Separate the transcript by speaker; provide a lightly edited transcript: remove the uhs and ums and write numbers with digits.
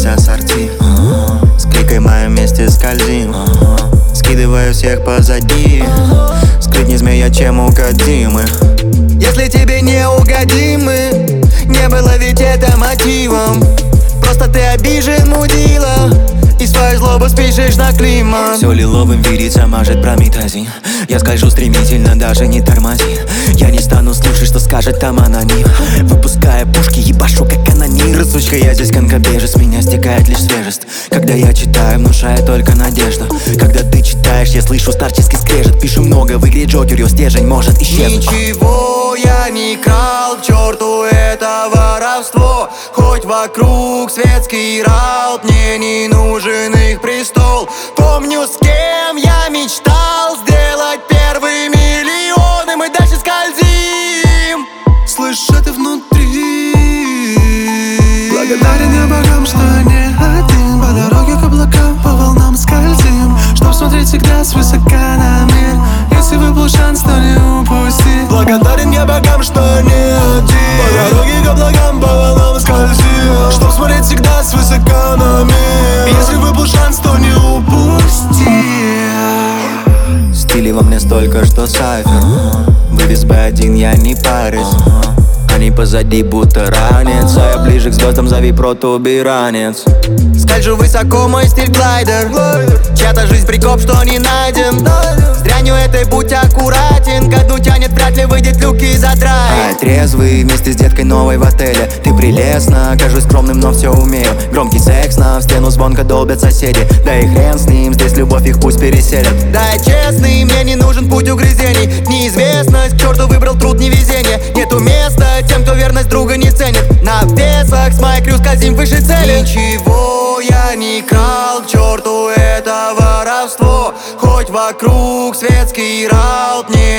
Speaker 1: весь ассорти. С кликой моим вместе скользим. Скидываю всех позади. Скрыть не змея, чем угодим мы. Если тебе не угодим мы, не было ведь это мотивом. Просто ты обижен, мудила, и свою злобу спишешь на климат. Все лиловым видится, мажет прометазин. Я скольжу стремительно, даже не тормози. Я не стану слушать, что скажет там аноним. Выпуская пушки, ебашу как канонир. Сучка, я здесь конкобежец, с меня стекает лишь свежесть. Когда я читаю, внушает только надежду. Когда ты читаешь, я слышу старческий скрежет. Пишу много в игре Джокер, ее стержень может исчезнуть. Ничего я не крал, к черту это воровство. Хоть вокруг светский раут, мне не нужен их престол. Помню, с кем я мечтал сделать первый миллион, и мы дальше скользим.
Speaker 2: Слышь, это внутри. Благодарен я богам, что не один. По дороге к облакам, по волнам скользим, чтоб смотреть всегда свысока на мир. Если выпал шанс, то не упусти.
Speaker 1: Благодарен я богам, что не один.
Speaker 2: По дороге к облакам, по волнам скользим, чтоб смотреть всегда свысока на мир. Если выпал шанс, то не упусти.
Speaker 1: Стилей во мне столько, что сайфер. Вывез B1, я не парюсь. Они позади, будто ранец. А я ближе к звездам, зови протуберанец. Скольжу высоко, мой стиль глайдер. Чья-то жизнь прикоп, что не найден. С дрянью этой будь аккуратен. Ко дну тянет, вряд ли выйдет люк и задрает. Трезвый, вместе с деткой новой в отеле. Ты прелестна, кажусь скромным, но все умею. Громкий секс, на в стену звонко долбят соседи. Да и хрен с ним, здесь любовь их пусть переселят. Да я честный, мне не нужен путь угрызений. Неизвестность, к черту выбрал труд, невезение. Нету места тем, кто верность друга не ценит. На весах с моей крю скользим выше цели. Ничего я не крал, к черту это воровство. Хоть вокруг светский раут, не